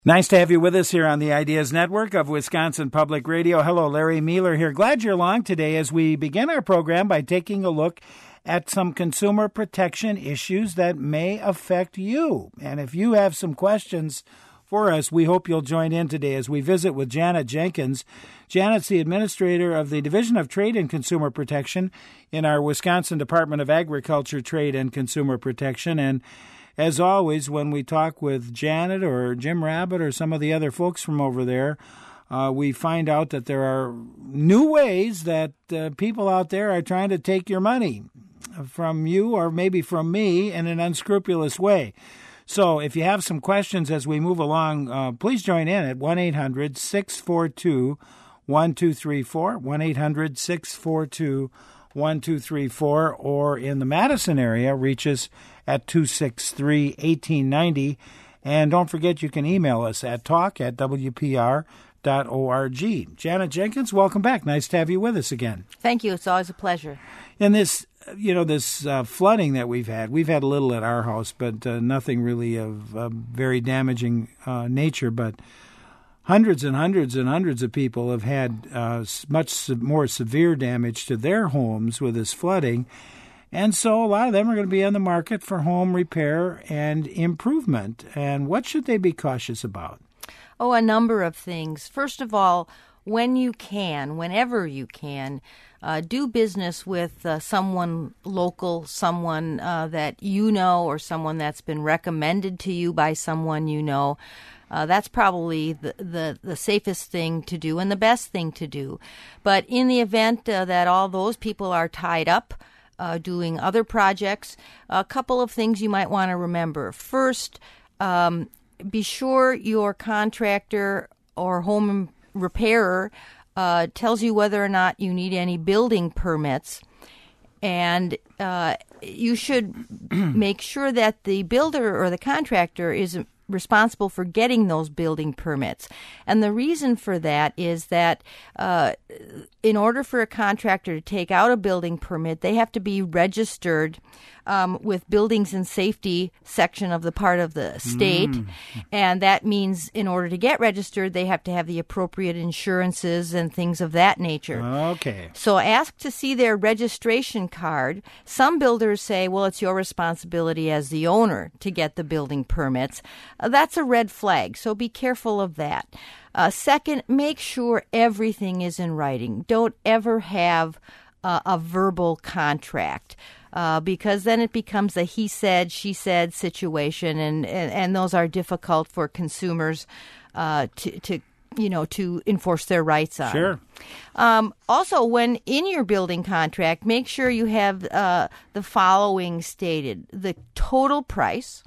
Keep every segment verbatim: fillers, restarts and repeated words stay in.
Nice to have you with us here on the Ideas Network of Wisconsin Public Radio. Hello, Larry Mueller here. Glad you're along today as we begin our program by taking a look at some consumer protection issues that may affect you. And if you have some questions for us, we hope you'll join in today as we visit with Janet Jenkins. Janet's the administrator of the Division of Trade and Consumer Protection in our Wisconsin Department of Agriculture, Trade and Consumer Protection. And as always, when we talk with Janet or Jim Rabbit or some of the other folks from over there, uh, we find out that there are new ways that uh, people out there are trying to take your money from you or maybe from me in an unscrupulous way. So if you have some questions as we move along, uh, please join in at one eight hundred six four two one two three four, one eight hundred six four two one two three four, or in the Madison area, reach us at two six three, one eight nine zero. And don't forget, you can email us at talk at w p r dot org. Janet Jenkins, welcome back. Nice to have you with us again. Thank you. It's always a pleasure. And this, you know, this uh, flooding that we've had, we've had a little at our house, but uh, nothing really of uh, very damaging uh, nature. But hundreds and hundreds and hundreds of people have had uh, much more severe damage to their homes with this flooding. And so a lot of them are going to be on the market for home repair and improvement. And what should they be cautious about? Oh, a number of things. First of all, when you can, whenever you can, uh, do business with uh, someone local, someone uh, that you know, or someone that's been recommended to you by someone you know. Uh, that's probably the, the, the safest thing to do and the best thing to do. But in the event uh, that all those people are tied up uh, doing other projects, a couple of things you might want to remember. First, um, be sure your contractor or home repairer uh, tells you whether or not you need any building permits. And uh, you should make sure that the builder or the contractor is responsible for getting those building permits. And the reason for that is that uh, in order for a contractor to take out a building permit, they have to be registered um, with Buildings and Safety section of the part of the state. Mm. And that means in order to get registered, they have to have the appropriate insurances and things of that nature. Okay. So ask to see their registration card. Some builders say, well, it's your responsibility as the owner to get the building permits. Uh, that's a red flag, so be careful of that. Uh, second, make sure everything is in writing. Don't ever have uh, a verbal contract. Uh, because then it becomes a he said, she said situation, and, and, and those are difficult for consumers uh, to, to, you know, to enforce their rights on. Sure. Um, also, when in your building contract, make sure you have uh, the following stated: the total price,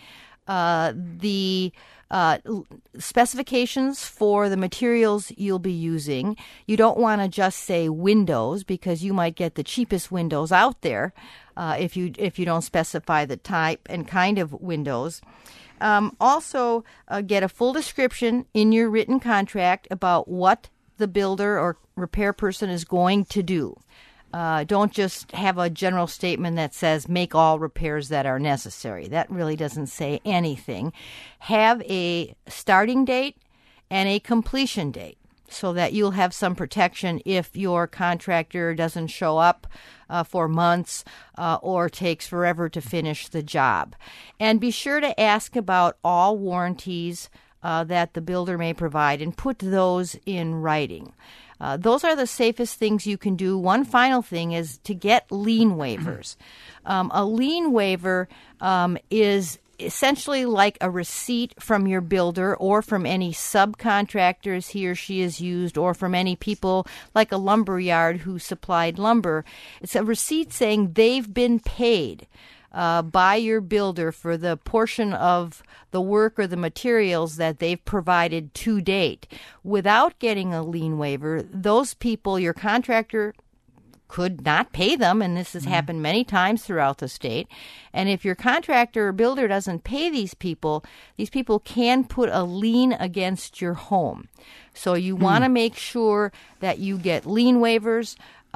uh, the Uh, specifications for the materials you'll be using. You don't want to just say windows because you might get the cheapest windows out there uh, if you if you don't specify the type and kind of windows. Um, also, uh, get a full description in your written contract about what the builder or repair person is going to do. Uh, don't just have a general statement that says make all repairs that are necessary. That really doesn't say anything. Have a starting date and a completion date so that you'll have some protection if your contractor doesn't show up uh, for months uh, or takes forever to finish the job. And be sure to ask about all warranties uh, that the builder may provide and put those in writing. Uh, those are the safest things you can do. One final thing is to get lien waivers. Um, a lien waiver um, is essentially like a receipt from your builder or from any subcontractors he or she has used or from any people like a lumber yard who supplied lumber. It's a receipt saying they've been paid Uh, by your builder for the portion of the work or the materials that they've provided to date. Without getting a lien waiver, those people, your contractor could not pay them, and this has mm-hmm. happened many times throughout the state. And if your contractor or builder doesn't pay these people, these people can put a lien against your home. So you mm-hmm. want to make sure that you get lien waivers.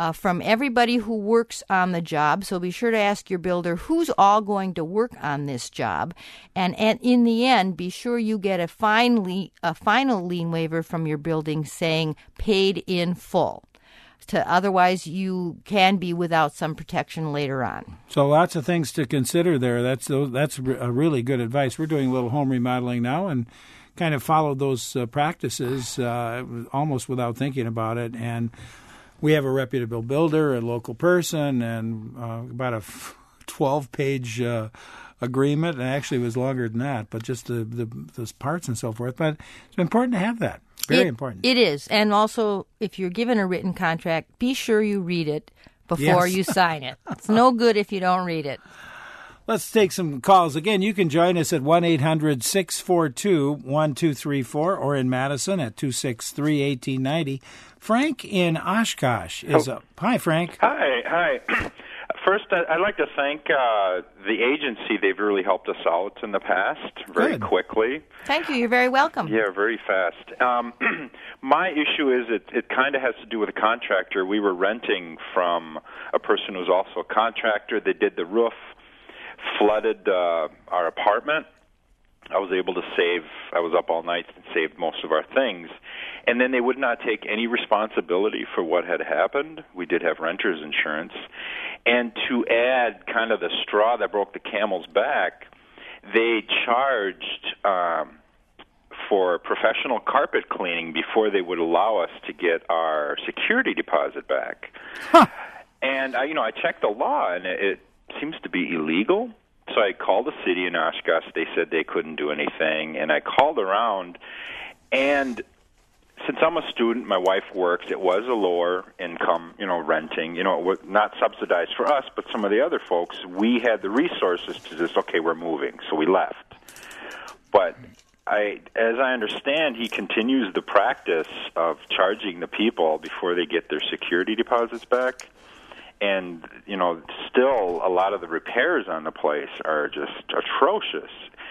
uh, from everybody who works on the job. So be sure to ask your builder who's all going to work on this job. And, and in the end, be sure you get a, fine lien, a final lien waiver from your building saying paid in full. To otherwise, you can be without some protection later on. So lots of things to consider there. That's that's a really good advice. We're doing a little home remodeling now and kind of followed those uh, practices uh, almost without thinking about it. And we have a reputable builder, a local person, and uh, about a twelve-page uh, agreement. And actually, it was longer than that, but just the, the those parts and so forth. But it's important to have that. Very it, important. It is. And also, if you're given a written contract, be sure you read it before yes. you sign it. It's no good if you don't read it. Let's take some calls. Again, you can join us at one eight hundred six four two one two three four or in Madison at two six three one eight nine zero. Frank in Oshkosh is oh. up. Hi, Frank. Hi. Hi. First, I'd like to thank uh, the agency. They've really helped us out in the past very Good. quickly. Thank you. You're very welcome. Yeah, very fast. Um, my issue is it, it kind of has to do with a contractor. We were renting from a person who's also a contractor. They did the roof, flooded uh, our apartment. I was able to save, I was up all night and saved most of our things. And then they would not take any responsibility for what had happened. We did have renter's insurance. And to add kind of the straw that broke the camel's back, they charged um, for professional carpet cleaning before they would allow us to get our security deposit back. Huh. And, I, you know, I checked the law, and it, it seems to be illegal. So I called the city in Oshkosh. They said they couldn't do anything. And I called around, and since I'm a student, my wife works, it was a lower income, you know, renting. You know, it was not subsidized for us, but some of the other folks, we had the resources to just, okay, we're moving. So we left. But I, as I understand, he continues the practice of charging the people before they get their security deposits back. And, you know, still a lot of the repairs on the place are just atrocious.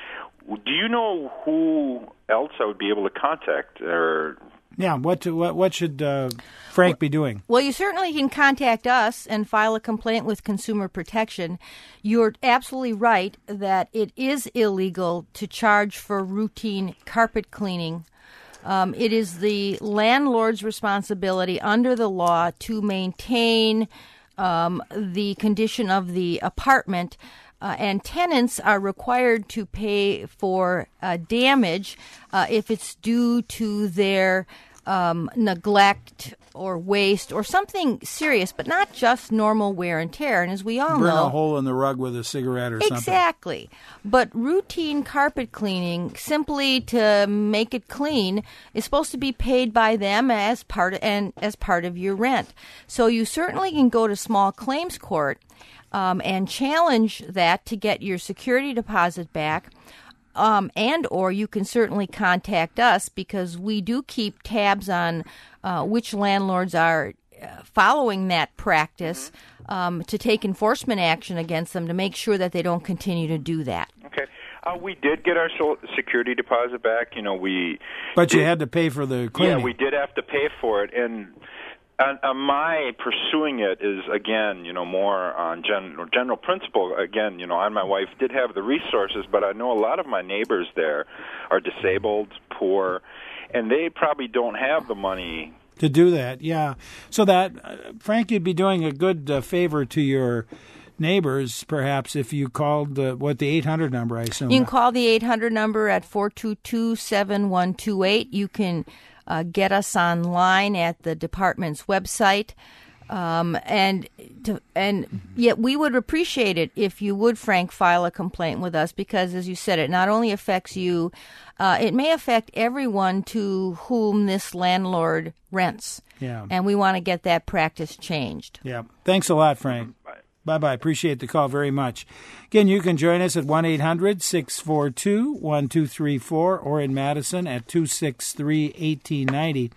Do you know who else I would be able to contact? Or Yeah, what to, what what should uh, Frank be doing? Well, you certainly can contact us and file a complaint with Consumer Protection. You're absolutely right that it is illegal to charge for routine carpet cleaning. Um, it is the landlord's responsibility under the law to maintain um, the condition of the apartment. Uh, and tenants are required to pay for uh, damage uh, if it's due to their um, neglect or waste or something serious, but not just normal wear and tear. And as we all Burn know, a hole in the rug with a cigarette or something. Exactly. But routine carpet cleaning, simply to make it clean, is supposed to be paid by them as part of, and as part of your rent. So you certainly can go to small claims court Um, and challenge that to get your security deposit back, um, and or you can certainly contact us because we do keep tabs on uh, which landlords are uh, following that practice um, to take enforcement action against them to make sure that they don't continue to do that. Okay. Uh, we did get our security deposit back. You know, we. But did, you had to pay for the cleaning. Yeah, we did have to pay for it, and. Uh, uh, my pursuing it is, again, you know, more on gen- general principle. Again, you know, I and my wife did have the resources, but I know a lot of my neighbors there are disabled, poor, and they probably don't have the money to do that. Yeah. So that, uh, Frank, you'd be doing a good uh, favor to your neighbors, perhaps, if you called uh, what the eight hundred number, I assume. You can call the eight hundred number at four two two, seven one two eight. You can Uh, get us online at the department's website, um, and to, and yet we would appreciate it if you would, Frank, file a complaint with us because, as you said, it not only affects you, uh, it may affect everyone to whom this landlord rents. Yeah, and we want to get that practice changed. Yeah, thanks a lot, Frank. Bye. Bye-bye. Appreciate the call very much. Again, you can join us at one eight hundred six four two one two three four or in Madison at two six three one eight nine zero.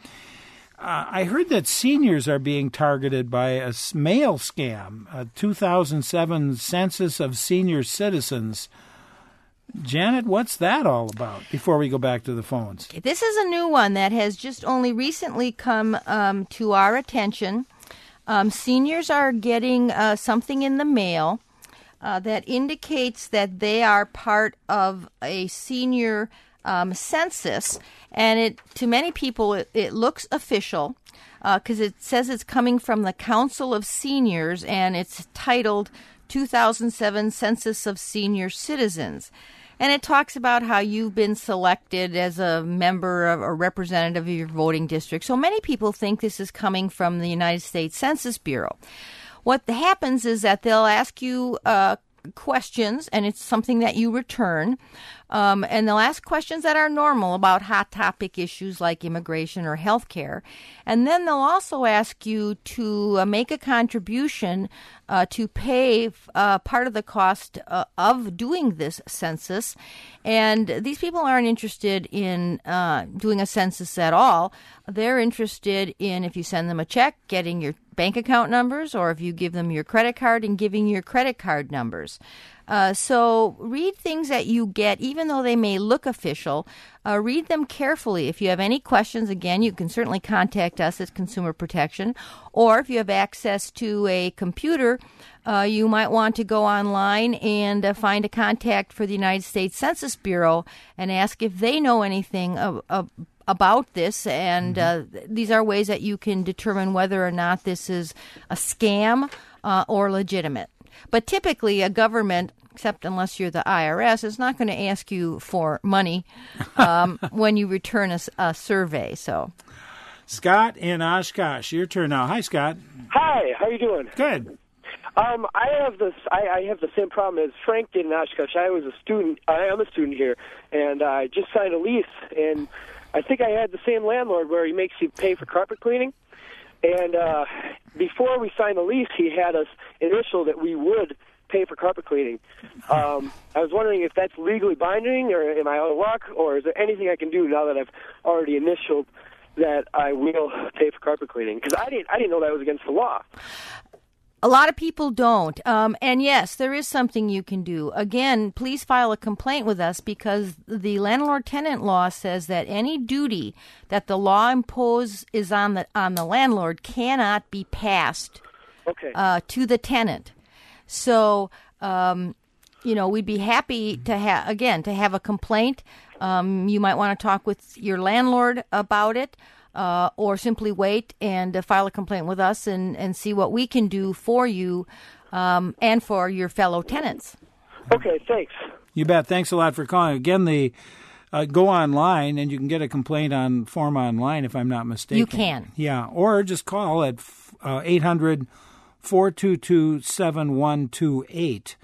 Uh, I heard that seniors are being targeted by a mail scam, a two thousand seven Census of Senior Citizens. Janet, what's that all about before we go back to the phones? This is a new one that has just only recently come um, to our attention. Um, seniors are getting uh, something in the mail uh, that indicates that they are part of a senior um, census, and it to many people it, it looks official because uh, it says it's coming from the Council of Seniors, and it's titled two thousand seven Census of Senior Citizens. And it talks about how you've been selected as a member of a representative of your voting district. So many people think this is coming from the United States Census Bureau. What happens is that they'll ask you uh, questions, and it's something that you return. Um, and they'll ask questions that are normal about hot topic issues like immigration or health care. And then they'll also ask you to uh, make a contribution uh, to pay uh, part of the cost uh, of doing this census. And these people aren't interested in uh, doing a census at all. They're interested in, if you send them a check, getting your bank account numbers, or if you give them your credit card and giving your credit card numbers. Uh, so read things that you get, even though they may look official. Uh, read them carefully. If you have any questions, again, you can certainly contact us at Consumer Protection. Or if you have access to a computer, uh, you might want to go online and uh, find a contact for the United States Census Bureau and ask if they know anything of, of about this, and uh, these are ways that you can determine whether or not this is a scam uh, or legitimate. But typically, a government, except unless you're the I R S, is not going to ask you for money um, when you return a, a survey. So, Scott in Oshkosh, your turn now. Hi, Scott. Hi, how you doing? Good. Um, I have this. I, I have the same problem as Frank did in Oshkosh. I was a student. I am a student here, and I just signed a lease, and I think I had the same landlord where he makes you pay for carpet cleaning. And uh, before we signed the lease, he had us initial that we would pay for carpet cleaning. Um, I was wondering if that's legally binding, or am I out of luck, or is there anything I can do now that I've already initialed that I will pay for carpet cleaning? Because I didn't, I didn't know that was against the law. A lot of people don't. Um, and yes, there is something you can do. Again, please file a complaint with us, because the landlord-tenant law says that any duty that the law imposes is on the on the landlord cannot be passed okay. uh, to the tenant. So, um, you know, we'd be happy to have, again, to have a complaint. Um, you might want to talk with your landlord about it. Uh, or simply wait and uh, file a complaint with us and, and see what we can do for you um, and for your fellow tenants. Okay, thanks. You bet. Thanks a lot for calling. Again, the uh, go online, and you can get a complaint on form online, if I'm not mistaken. You can. Yeah, or just call at uh, eight hundred, four two two, seven one two eight,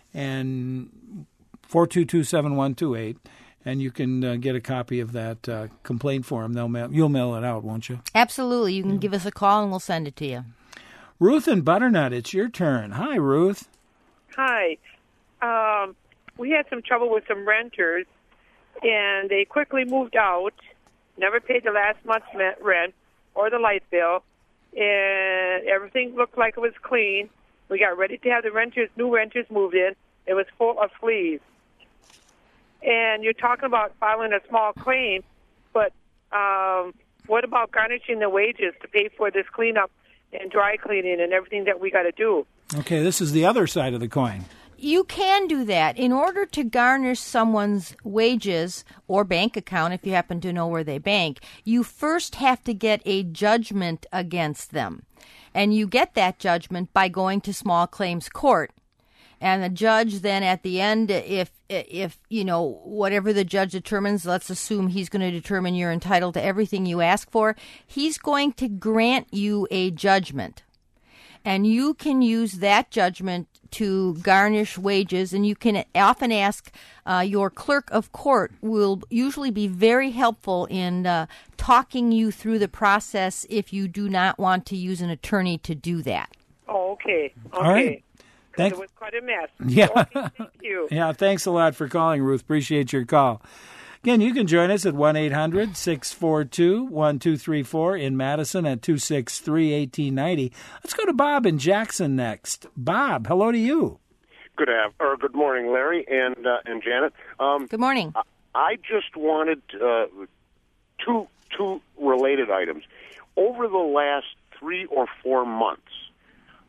and four two two, seven one two eight. And you can uh, get a copy of that uh, complaint form. They'll mail, you'll mail it out, won't you? Absolutely. You can yeah. give us a call, and we'll send it to you. Ruth and Butternut, it's your turn. Hi, Ruth. Hi. Um, we had some trouble with some renters, and they quickly moved out, never paid the last month's rent or the light bill, and everything looked like it was clean. We got ready to have the renters, new renters moved in. It was full of fleas. And you're talking about filing a small claim, but um, what about garnishing the wages to pay for this cleanup and dry cleaning and everything that we got to do? Okay, this is the other side of the coin. You can do that. In order to garnish someone's wages or bank account, if you happen to know where they bank, you first have to get a judgment against them. And you get that judgment by going to small claims court. And the judge then at the end, if, if you know, whatever the judge determines, let's assume he's going to determine you're entitled to everything you ask for, he's going to grant you a judgment. And you can use that judgment to garnish wages, and you can often ask uh, your clerk of court will usually be very helpful in uh, talking you through the process if you do not want to use an attorney to do that. Oh, okay. Okay. All right. Thanks. It was quite a mess. Yeah. Okay, thank you. Yeah, thanks a lot for calling, Ruth. Appreciate your call. Again, you can join us at one eight hundred, six four two, one two three four in Madison at two six three, one eight nine zero. Let's go to Bob in Jackson next. Bob, hello to you. Good af- or good morning, Larry and uh, and Janet. Um, good morning. I, I just wanted uh, two two related items. Over the last three or four months,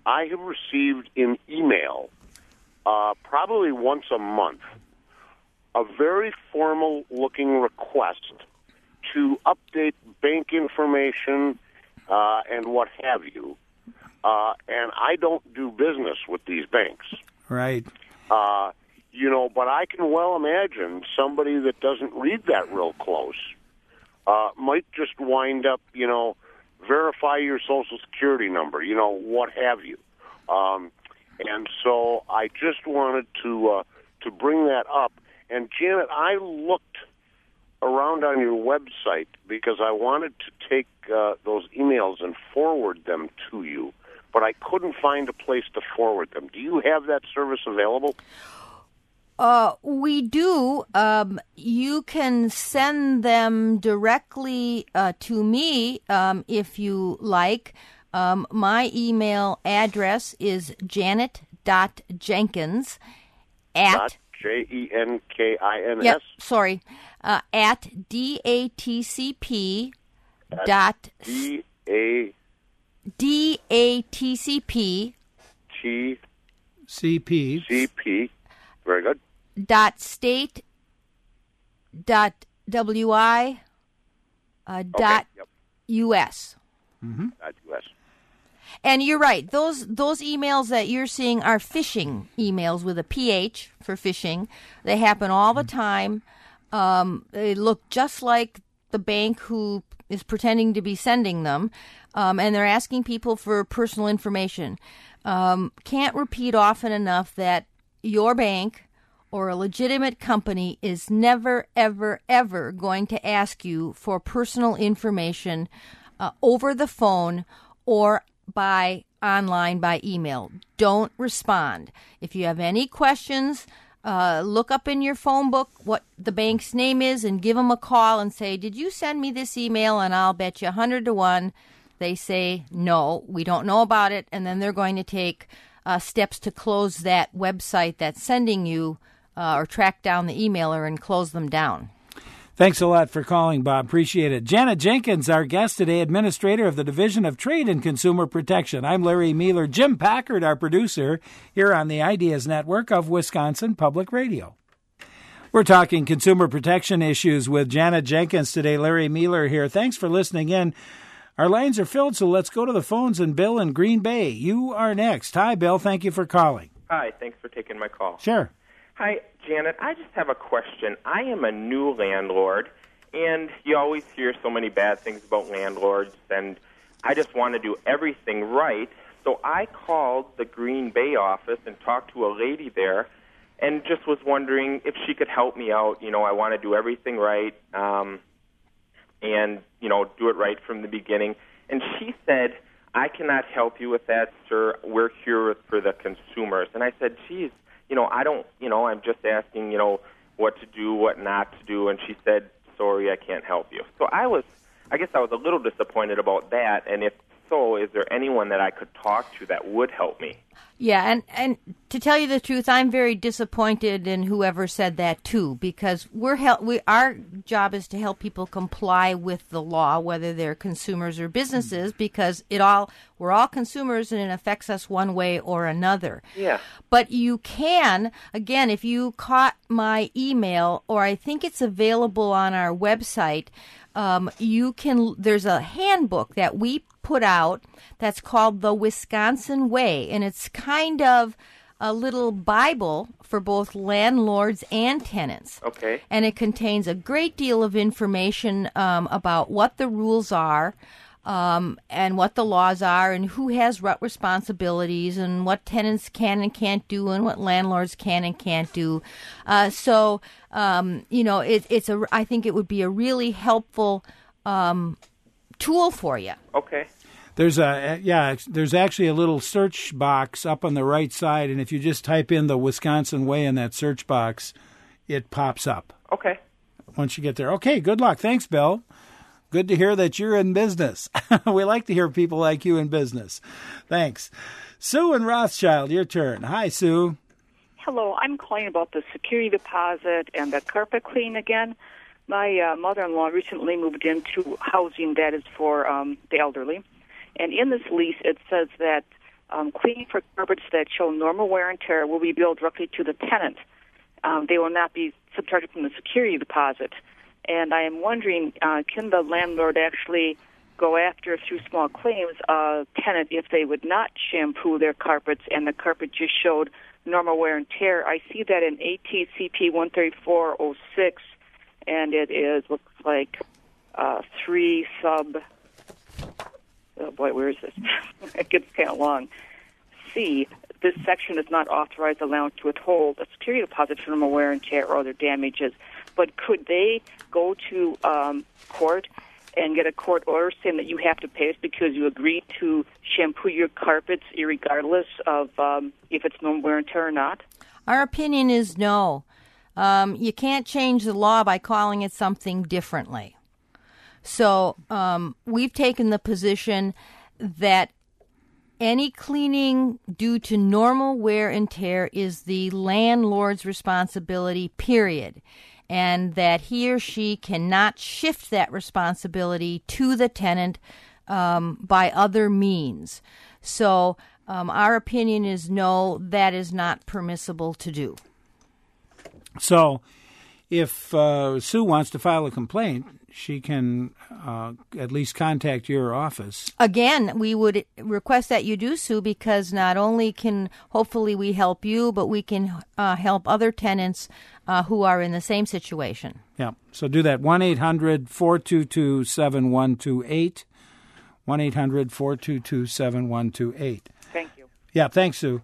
I have received in email, uh, probably once a month, a very formal-looking request to update bank information uh, and what have you. Uh, and I don't do business with these banks. Right. Uh, you know, but I can well imagine somebody that doesn't read that real close uh, might just wind up, you know, verify your Social Security number, you know, what have you. Um, and so I just wanted to uh, to bring that up. And, Janet, I looked around on your website because I wanted to take uh, those emails and forward them to you, but I couldn't find a place to forward them. Do you have that service available? Uh, we do. Um, you can send them directly uh, to me um, if you like. Um, my email address is janet.jenkins at... Dot J E N K I N S? Yep, sorry. Uh, at D-A-T-C-P dot... D-A... D-A-T-C-P... T... C P. C P. Very good. Dot state... Dot W-I... Uh, dot Okay, yep. U S. Mm-hmm. Dot U S. And you're right. Those those emails that you're seeing are phishing emails with a P H for phishing. They happen all the time. Um, they look just like the bank who is pretending to be sending them, um, and they're asking people for personal information. Um, can't repeat often enough that your bank or a legitimate company is never, ever, ever going to ask you for personal information uh, over the phone or by online, by email. Don't respond. If you have any questions, uh, look up in your phone book what the bank's name is and give them a call and say, did you send me this email? And I'll bet you one hundred to one they say, no, we don't know about it. And then they're going to take uh, steps to close that website that's sending you uh, or track down the emailer and close them down. Thanks a lot for calling, Bob. Appreciate it. Janet Jenkins, our guest today, Administrator of the Division of Trade and Consumer Protection. I'm Larry Mueller. Jim Packard, our producer, here on the Ideas Network of Wisconsin Public Radio. We're talking consumer protection issues with Janet Jenkins today. Larry Mueller here. Thanks for listening in. Our lines are filled, so let's go to the phones. And Bill in Green Bay, you are next. Hi, Bill. Thank you for calling. Hi. Thanks for taking my call. Sure. Hi, Janet. I just have a question. I am a new landlord, and you always hear so many bad things about landlords, and I just want to do everything right. So I called the Green Bay office and talked to a lady there and just was wondering if she could help me out. You know, I want to do everything right um, and, you know, do it right from the beginning. And she said, I cannot help you with that, sir. We're here for the consumers. And I said, geez, you know, I don't, you know, I'm just asking, you know, what to do, what not to do. And she said, sorry, I can't help you. So I was, I guess I was a little disappointed about that. And if so, is there anyone that I could talk to that would help me? Yeah, and, and to tell you the truth, I'm very disappointed in whoever said that too, because we're hel- we our job is to help people comply with the law, whether they're consumers or businesses, because it all we're all consumers and it affects us one way or another. Yeah. But you can, again, if you caught my email, or I think it's available on our website, um, you can. There's a handbook that we put out that's called The Wisconsin Way, and it's kind of a little Bible for both landlords and tenants. Okay. And it contains a great deal of information um, about what the rules are um, and what the laws are and who has what responsibilities and what tenants can and can't do and what landlords can and can't do. Uh, so, um, you know, it, it's a, I think it would be a really helpful um, tool for you. Okay. There's a yeah. There's actually a little search box up on the right side, and if you just type in the Wisconsin Way in that search box, it pops up. Okay. Once you get there. Okay. Good luck. Thanks, Bill. Good to hear that you're in business. We like to hear people like you in business. Thanks. Sue and Rothschild, your turn. Hi, Sue. Hello. I'm calling about the security deposit and the carpet clean again. My uh, mother-in-law recently moved into housing that is for um, the elderly. And in this lease, it says that um, cleaning for carpets that show normal wear and tear will be billed directly to the tenant. Um, they will not be subtracted from the security deposit. And I am wondering, uh, can the landlord actually go after, through small claims, a tenant if they would not shampoo their carpets and the carpet just showed normal wear and tear? I see that in A T C P one thirty-four oh six, and it is, looks like uh, three sub, oh boy, where is this? It gets kind of long. C, this section is not authorized allowance to withhold a security deposit from normal wear and tear or other damages. But could they go to um, court and get a court order saying that you have to pay us because you agreed to shampoo your carpets irregardless of um, if it's normal wear and tear or not? Our opinion is no. Um, you can't change the law by calling it something differently. So um, we've taken the position that any cleaning due to normal wear and tear is the landlord's responsibility, period, and that he or she cannot shift that responsibility to the tenant um, by other means. So um, our opinion is no, that is not permissible to do. So if uh, Sue wants to file a complaint, she can uh, at least contact your office. Again, we would request that you do, Sue, because not only can hopefully we help you, but we can uh, help other tenants uh, who are in the same situation. Yeah, so do that. one eight hundred four two two seven one two eight. one eight hundred four two two seven one two eight. Thank you. Yeah, thanks, Sue.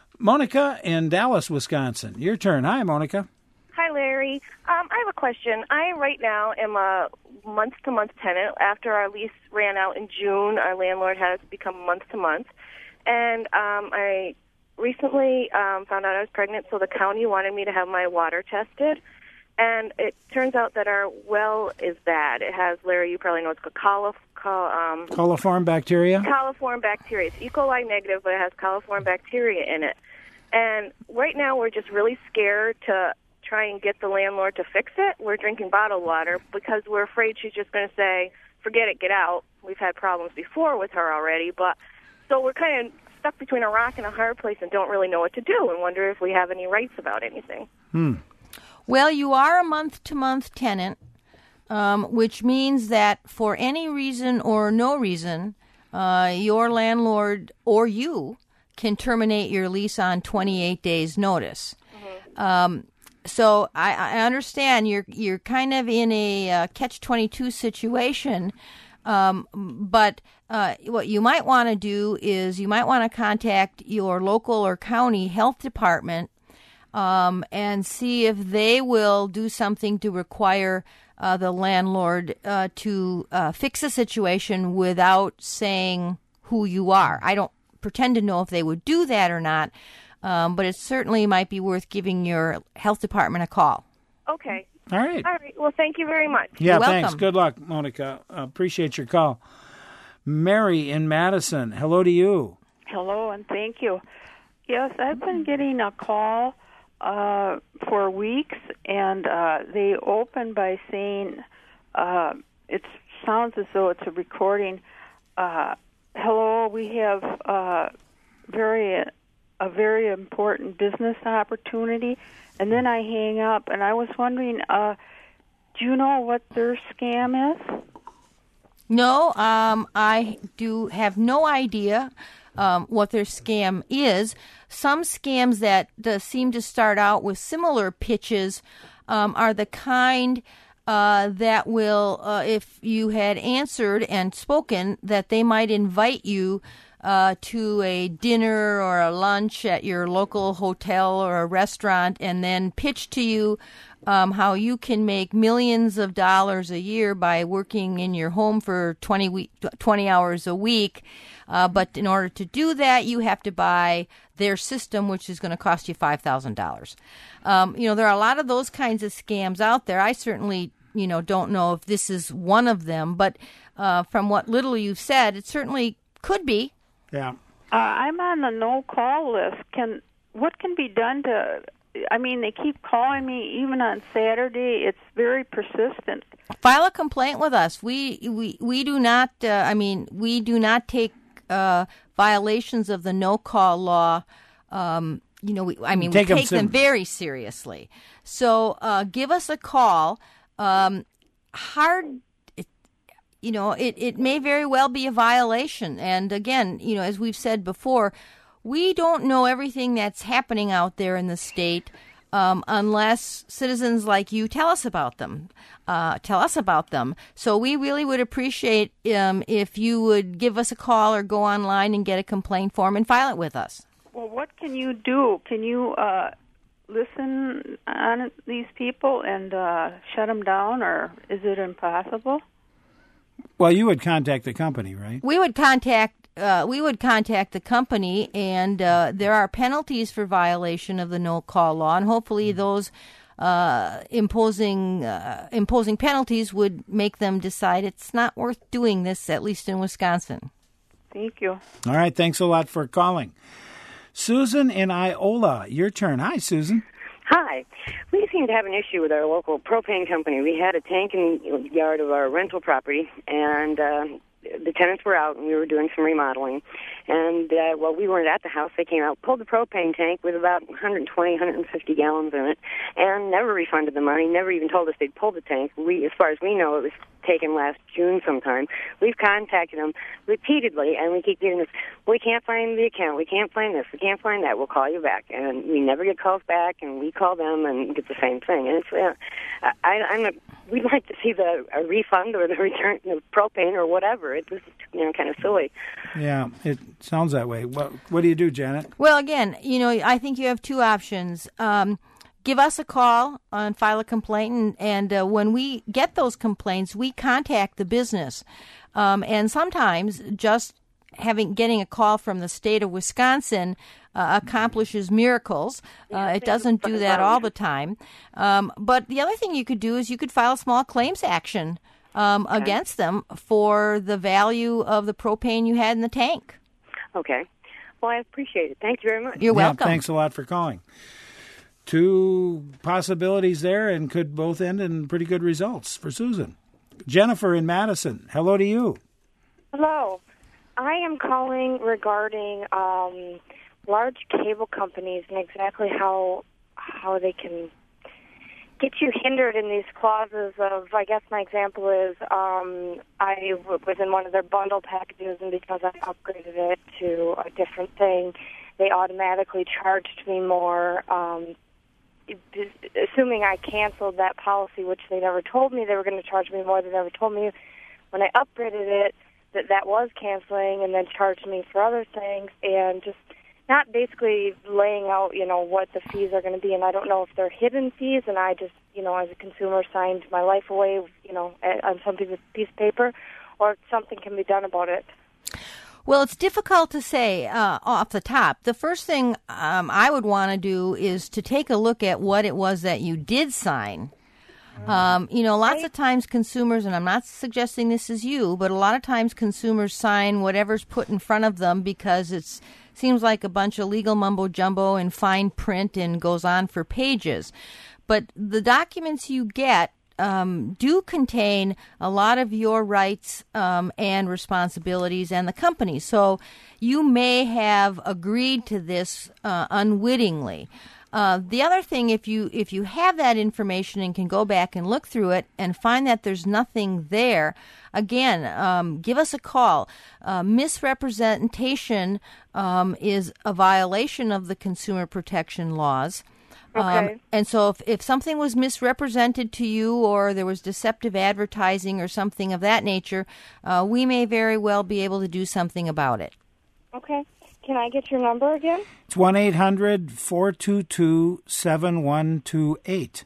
Monica in Dallas, Wisconsin. Your turn. Hi, Monica. Hi, Larry. Um, I have a question. I, right now, am a month-to-month tenant. After our lease ran out in June, our landlord had us become month-to-month. And um, I recently um, found out I was pregnant, so the county wanted me to have my water tested. And it turns out that our well is bad. It has, Larry, you probably know, it's coliform, um, coliform bacteria? Coliform bacteria. It's E. coli negative, but it has coliform bacteria in it. And right now we're just really scared to try and get the landlord to fix it. We're drinking bottled water because we're afraid she's just going to say, forget it, get out. We've had problems before with her already. But so we're kind of stuck between a rock and a hard place and don't really know what to do and wonder if we have any rights about anything. Hmm. Well, you are a month-to-month tenant, um, which means that for any reason or no reason, uh, your landlord or you can terminate your lease on twenty-eight days' notice. Mm-hmm. Um, so I, I understand you're you're kind of in a uh, catch twenty-two situation, um, but uh, what you might want to do is you might want to contact your local or county health department um, and see if they will do something to require uh, the landlord uh, to uh, fix the situation without saying who you are. I don't pretend to know if they would do that or not. Um, but it certainly might be worth giving your health department a call. Okay. All right. All right. Well, thank you very much. Yeah, You're thanks. welcome. Good luck, Monica. Uh, appreciate your call. Mary in Madison, hello to you. Hello, and thank you. Yes, I've been getting a call uh, for weeks, and uh, they open by saying, uh, it sounds as though it's a recording, uh, hello, we have uh, very... a very important business opportunity, and then I hang up, and I was wondering, uh, do you know what their scam is? No, um, I do have no idea um, what their scam is. Some scams that uh, seem to start out with similar pitches um, are the kind uh, that will, uh, if you had answered and spoken, that they might invite you Uh, to a dinner or a lunch at your local hotel or a restaurant and then pitch to you um, how you can make millions of dollars a year by working in your home for twenty, week, twenty hours a week. Uh, but in order to do that, you have to buy their system, which is going to cost you five thousand dollars. Um, you know, there are a lot of those kinds of scams out there. I certainly, you know, don't know if this is one of them, but uh, from what little you've said, it certainly could be. Yeah. Uh, I'm on the no-call list. Can what can be done to? I mean, they keep calling me even on Saturday. It's very persistent. File a complaint with us. We we we do not. Uh, I mean, we do not take uh, violations of the no-call law, um, you know, we, I mean, take we them take them sim- very seriously. So uh, give us a call. Um, hard, it, you know, it, it may very well be a violation. And again, you know, as we've said before, we don't know everything that's happening out there in the state um, unless citizens like you tell us about them, uh, tell us about them. So we really would appreciate um, if you would give us a call or go online and get a complaint form and file it with us. Well, what can you do? Can you uh, listen on these people and uh, shut them down, or is it impossible? Well, you would contact the company, right? We would contact uh, we would contact the company, and uh, there are penalties for violation of the no-call law, and hopefully those uh, imposing uh, imposing penalties would make them decide it's not worth doing this, at least in Wisconsin. Thank you. All right, thanks a lot for calling. Susan in Iola, your turn. Hi, Susan. Hi. We seem to have an issue with our local propane company. We had a tank in the yard of our rental property, and uh, the tenants were out, and we were doing some remodeling. And uh, while we weren't at the house, they came out, pulled the propane tank with about one hundred twenty, one hundred fifty gallons in it, and never refunded the money, never even told us they'd pulled the tank. We, as far as we know, it was taken last June sometime. We've contacted them repeatedly, and we keep getting this, we can't find the account, we can't find this, we can't find that, we'll call you back. And we never get calls back, and we call them and get the same thing. And it's, uh, I, I'm a, we'd like to see the a refund or the return of propane or whatever. It's just, you know, kind of silly. Yeah, it sounds that way. What, what do you do, Janet? Well, again, you know, I think you have two options. Um, give us a call and file a complaint, and, and uh, when we get those complaints, we contact the business. Um, and sometimes just having getting a call from the state of Wisconsin uh, accomplishes miracles. Uh, it doesn't do that all the time. Um, but the other thing you could do is you could file a small claims action um, okay. against them for the value of the propane you had in the tank. Okay. Well, I appreciate it. Thank you very much. You're welcome. Yeah, thanks a lot for calling. Two possibilities there, and could both end in pretty good results for Susan. Jennifer in Madison, hello to you. Hello. I am calling regarding um, large cable companies and exactly how how they can get you hindered in these clauses of, I guess my example is, um, I was in one of their bundle packages, and because I upgraded it to a different thing, they automatically charged me more, um, assuming I canceled that policy, which they never told me they were going to charge me more. They never told me when I upgraded it that that was canceling, and then charged me for other things, and just not basically laying out, you know, what the fees are going to be. And I don't know if they're hidden fees, and I just, you know, as a consumer signed my life away, you know, on some piece of paper, or if something can be done about it. Well, it's difficult to say uh, off the top. The first thing um, I would want to do is to take a look at what it was that you did sign. Um, you know, lots of times consumers, and I'm not suggesting this is you, but a lot of times consumers sign whatever's put in front of them because it seems like a bunch of legal mumbo-jumbo in fine print and goes on for pages. But the documents you get um, do contain a lot of your rights um, and responsibilities and the company. So you may have agreed to this uh, unwittingly. Uh, the other thing, if you if you have that information and can go back and look through it and find that there's nothing there, again, um, give us a call. Uh, misrepresentation um, is a violation of the consumer protection laws. Okay. Um, and so if, if something was misrepresented to you or there was deceptive advertising or something of that nature, uh, we may very well be able to do something about it. Okay. Can I get your number again? It's one eight hundred four two two seven one two eight.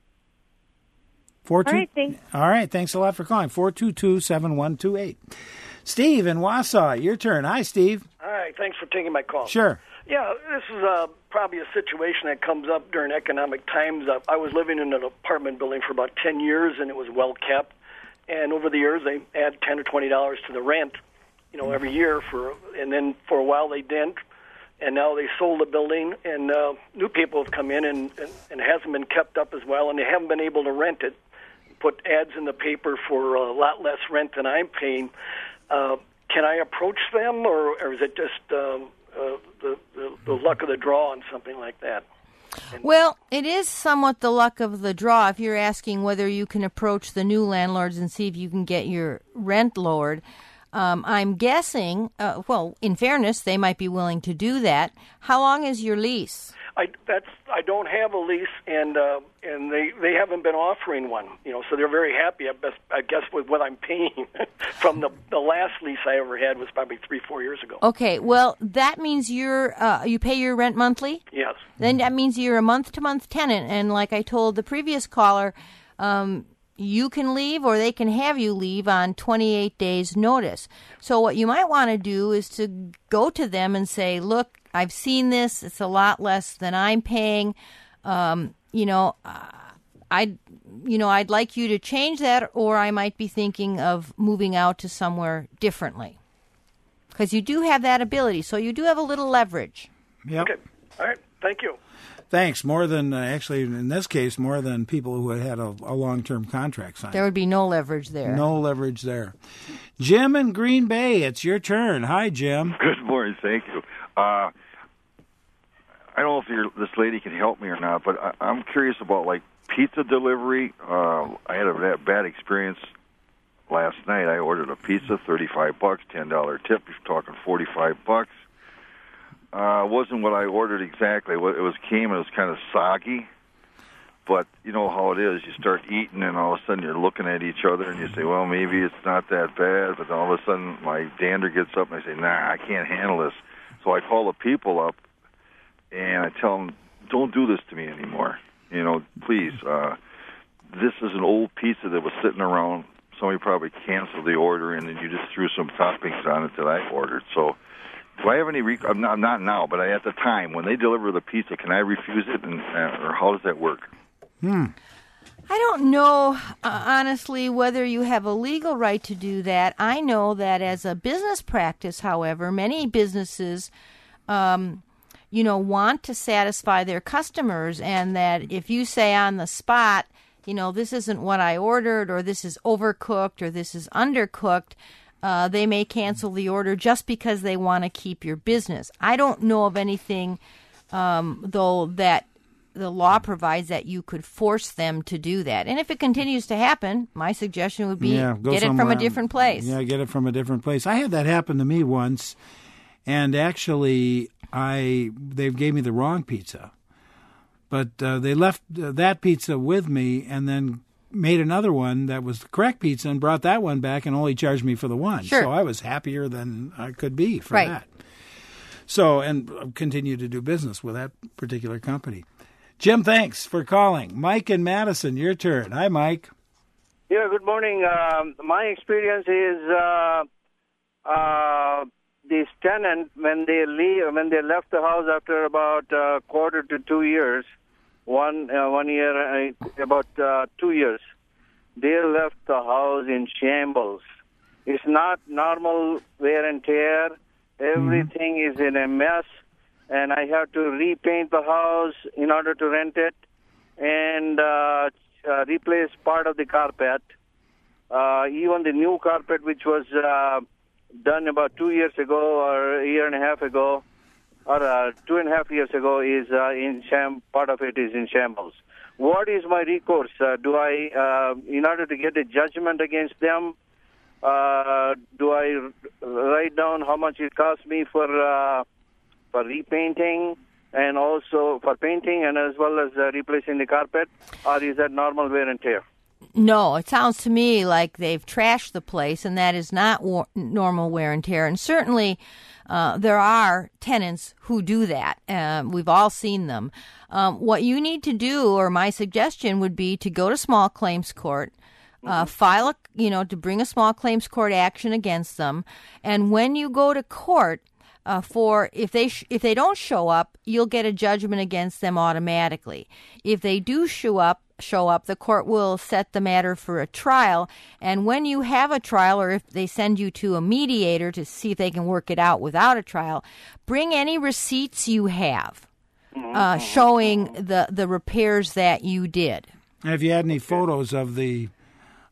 Four two. All right, thanks. All right, thanks a lot for calling. four two two seven one two eight. Steve in Wausau, your turn. Hi, Steve. Hi, thanks for taking my call. Sure. Yeah, this is uh, probably a situation that comes up during economic times. Uh, I was living in an apartment building for about ten years, and it was well kept. And over the years, they add ten or twenty dollars to the rent, you know, every year. For and then for a while they didn't, and now they sold the building, and uh, new people have come in, and, and, and it hasn't been kept up as well, and they haven't been able to rent it. Put ads in the paper for a lot less rent than I'm paying. Uh, can I approach them, or, or is it just um, uh, the, the the luck of the draw on something like that? And well, it is somewhat the luck of the draw if you're asking whether you can approach the new landlords and see if you can get your rent lowered. Um, I'm guessing, uh, well, in fairness, they might be willing to do that. How long is your lease? I that's I don't have a lease, and uh, and they, they haven't been offering one. You know, so they're very happy. I, best, I guess with what I'm paying from the the last lease I ever had was probably three four years ago. Okay, well that means you're uh, you pay your rent monthly. Yes. Then that means you're a month to month tenant, and like I told the previous caller, um, you can leave or they can have you leave on twenty-eight days notice. So what you might want to do is to go to them and say, look, I've seen this. It's a lot less than I'm paying. Um, you know, uh, I'd, you know, I'd like you to change that, or I might be thinking of moving out to somewhere differently. Because you do have that ability, so you do have a little leverage. Yep. Okay. All right. Thank you. Thanks. More than, uh, actually, in this case, more than people who had had a, a long-term contract signed. There would be no leverage there. No leverage there. Jim in Green Bay, it's your turn. Hi, Jim. Good morning. Thank you. Uh, I don't know if you're, this lady can help me or not, but I, I'm curious about, like, pizza delivery. Uh, I had a bad experience last night. I ordered a pizza, thirty-five bucks, ten dollar tip. You're talking forty-five bucks. Uh, wasn't what I ordered exactly. It was came, it was kind of soggy. But you know how it is. You start eating, and all of a sudden you're looking at each other, and you say, well, maybe it's not that bad. But then all of a sudden my dander gets up, and I say, nah, I can't handle this. So I call the people up, and I tell them, don't do this to me anymore. You know, please. Uh, this is an old pizza that was sitting around. Somebody probably canceled the order, and then you just threw some toppings on it that I ordered. So do I have any rec- I'm not, not now, but I, at the time, when they deliver the pizza, can I refuse it, and, uh, or how does that work? Hmm. I don't know, uh, honestly, whether you have a legal right to do that. I know that as a business practice, however, many businesses, um, you know, want to satisfy their customers, and that if you say on the spot, you know, this isn't what I ordered, or this is overcooked, or this is undercooked, uh, they may cancel the order just because they want to keep your business. I don't know of anything, um, though, that the law provides that you could force them to do that. And if it continues to happen, my suggestion would be yeah, get it from a different place. Yeah, get it from a different place. I had that happen to me once, and actually I they gave me the wrong pizza. But uh, they left uh, that pizza with me and then made another one that was the correct pizza and brought that one back and only charged me for the one. Sure. So I was happier than I could be for right. that. So, and continue to do business with that particular company. Jim, thanks for calling. Mike in Madison, your turn. Hi, Mike. Yeah, good morning. Um, my experience is uh, uh, this tenant, when they leave, when they left the house after about a quarter to two years, one uh, one year, uh, about uh, two years, they left the house in shambles. It's not normal wear and tear. Everything mm-hmm. is in a mess. And I have to repaint the house in order to rent it, and uh, uh, replace part of the carpet. Uh, even the new carpet, which was uh, done about two years ago or a year and a half ago, or uh, two and a half years ago, is uh, in sham. Part of it is in shambles. What is my recourse? Uh, do I, uh, in order to get a judgment against them, uh, do I write down how much it cost me for? Uh, for repainting and also for painting and as well as uh, replacing the carpet, or is that normal wear and tear? No, it sounds to me like they've trashed the place, and that is not war- normal wear and tear. And certainly uh, there are tenants who do that. Uh, we've all seen them. Um, what you need to do, or my suggestion would be to go to small claims court, Uh, file a, you know, to bring a small claims court action against them. And when you go to court, Uh, for if they sh- if they don't show up, you'll get a judgment against them automatically. If they do show up, show up, the court will set the matter for a trial. And when you have a trial, or if they send you to a mediator to see if they can work it out without a trial, bring any receipts you have uh, showing the the repairs that you did. Have you had any photos of the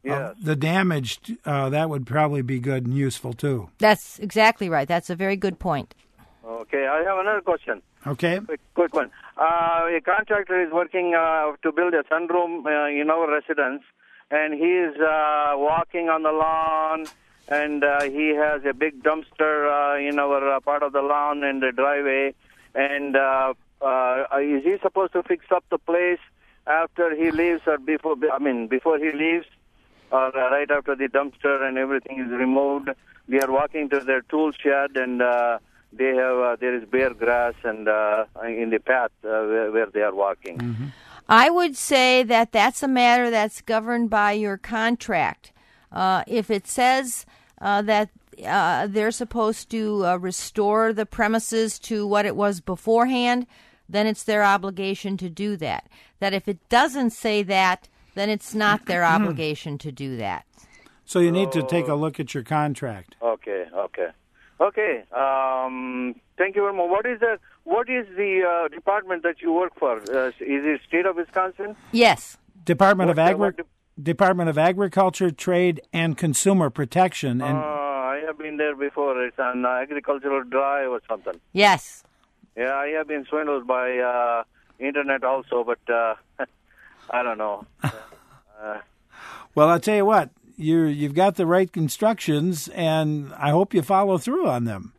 Yes. the damage, uh, that would probably be good and useful too. That's exactly right. That's a very good point. Okay, I have another question. Okay. Quick, quick one. Uh, a contractor is working uh, to build a sunroom uh, in our residence, and he is uh, walking on the lawn, and uh, he has a big dumpster uh, in our uh, part of the lawn and the driveway. And uh, uh, is he supposed to fix up the place after he leaves, or before? I mean, before he leaves, or uh, right after the dumpster and everything is removed? We are walking to their tool shed, and uh, they have uh, there is bare grass and uh, in the path uh, where, where they are walking. Mm-hmm. I would say that that's a matter that's governed by your contract. Uh, if it says uh, that uh, they're supposed to uh, restore the premises to what it was beforehand, then it's their obligation to do that. That if it doesn't say that, then it's not their obligation to do that. So you need to take a look at your contract. Okay, okay. Okay, um, thank you very much. What is the what is the uh, department that you work for? Uh, is it State of Wisconsin? Yes. Department of What- Agri- what de- Department of Agriculture, Trade, and Consumer Protection. Uh, And I have been there before. It's an agricultural drive or something. Yes. Yeah, I have been swindled by uh, internet also, but uh, I don't know. Uh, well, I'll tell you what, you you've got the right instructions, and I hope you follow through on them.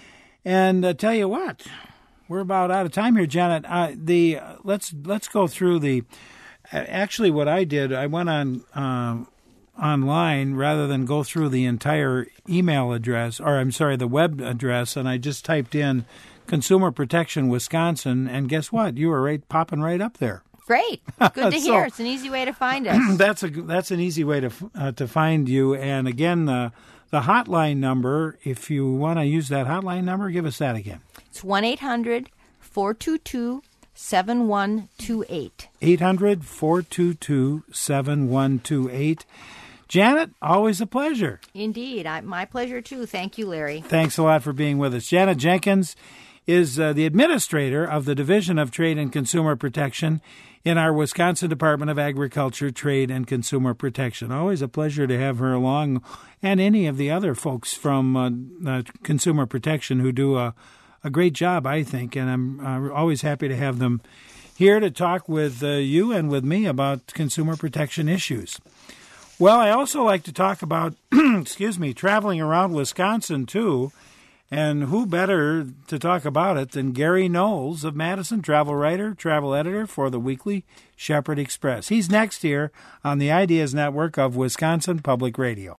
And I tell you what, we're about out of time here, Janet. Uh, the uh, let's let's go through the. Actually, what I did, I went on uh, online rather than go through the entire email address, or I'm sorry, the web address, and I just typed in Consumer Protection Wisconsin, and guess what? You were right popping right up there. Great. Good to So- hear. It's an easy way to find us. that's a that's an easy way to uh, to find you. And again, the the hotline number. If you want to use that hotline number, give us that again. It's one eight hundred four two two seven one two eight. eight hundred four two two seven one two eight. Janet, always a pleasure. Indeed. I, my pleasure, too. Thank you, Larry. Thanks a lot for being with us. Janet Jenkins is uh, the administrator of the Division of Trade and Consumer Protection in our Wisconsin Department of Agriculture, Trade, and Consumer Protection. Always a pleasure to have her along, and any of the other folks from uh, uh, Consumer Protection who do a, a great job, I think, and I'm uh, always happy to have them here to talk with uh, you and with me about consumer protection issues. Well, I also like to talk about, excuse me, traveling around Wisconsin, too. And who better to talk about it than Gary Knowles of Madison, travel writer, travel editor for the weekly Shepherd Express. He's next here on the Ideas Network of Wisconsin Public Radio.